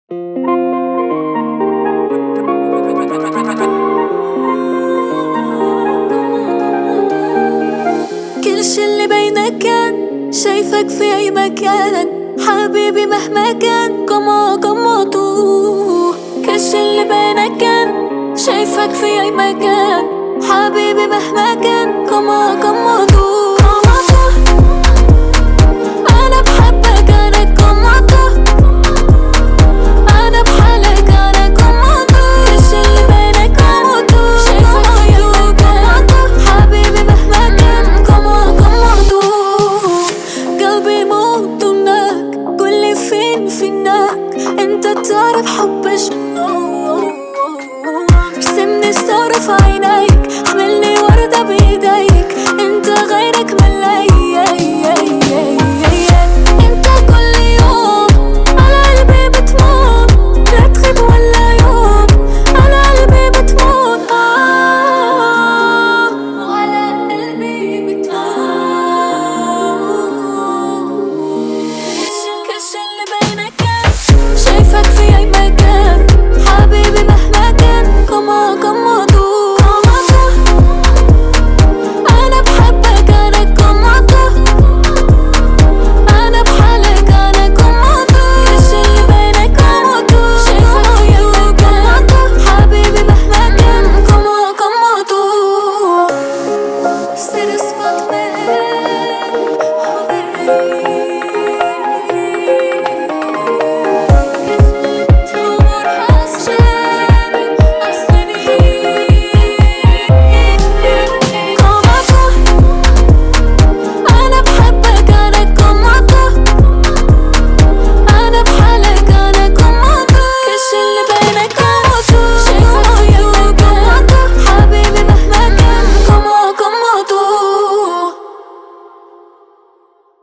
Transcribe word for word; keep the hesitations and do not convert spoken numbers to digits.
كل شي اللي بينا كان شايفك في أي مكان حبيبي مهما كان كما كما تو. كل شي اللي بينا كان شايفك في أي مكان حبيبي مهما كان كما كما تو. أنا بحبك أنا كما تو، أنا بحالك أنا كما تو. كل شي اللي بينا كما تو شايفك في أي مكان حبيبي مهما كان كما كما تو. قلبي موت هناك قولي فين فينك انت تعرف حب شنو. رسمني صار في عيني